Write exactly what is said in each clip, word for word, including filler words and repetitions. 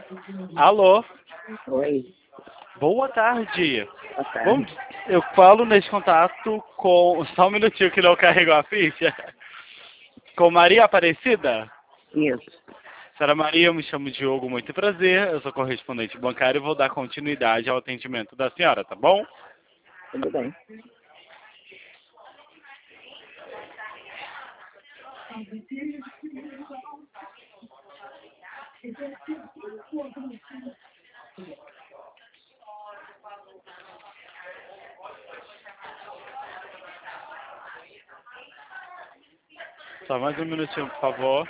Alô, Oi, boa tarde. boa Bom, tarde. eu falo nesse contato com. Só um minutinho que não carregou a ficha. Com Maria Aparecida? Isso, Senhora Maria, eu me chamo Diogo, muito prazer. Eu sou correspondente bancário e vou dar continuidade ao atendimento da senhora, tá bom? tudo bem. Só mais um minutinho, por favor.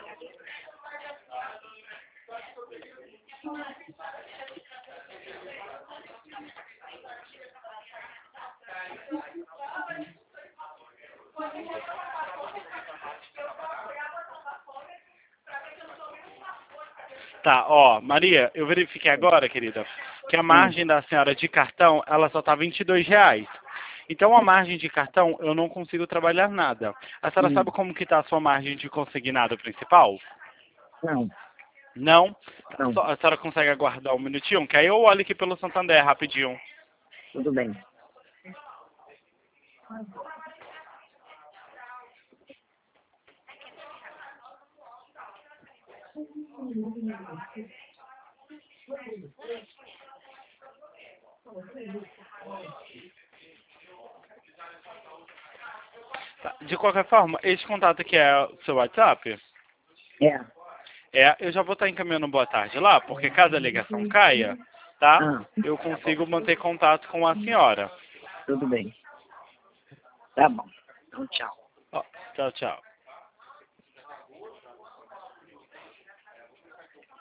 Tá, ó, Maria, eu verifiquei agora, querida, que a Hum, margem da senhora de cartão, ela só tá vinte e dois reais. Então, a margem de cartão, eu não consigo trabalhar nada. A senhora hum, sabe como que tá a sua margem de consignado principal? não, Não? Tá, não, só- a senhora consegue aguardar um minutinho? Que aí eu olho aqui pelo Santander, rapidinho. tudo bem. Tá, de qualquer forma, esse contato aqui é o seu WhatsApp? É, É, eu já vou estar encaminhando boa tarde lá, porque caso a ligação caia, tá? ah, Eu consigo manter contato com a senhora. tudo bem. Tá bom. Então, tchau. Ó, tchau, tchau.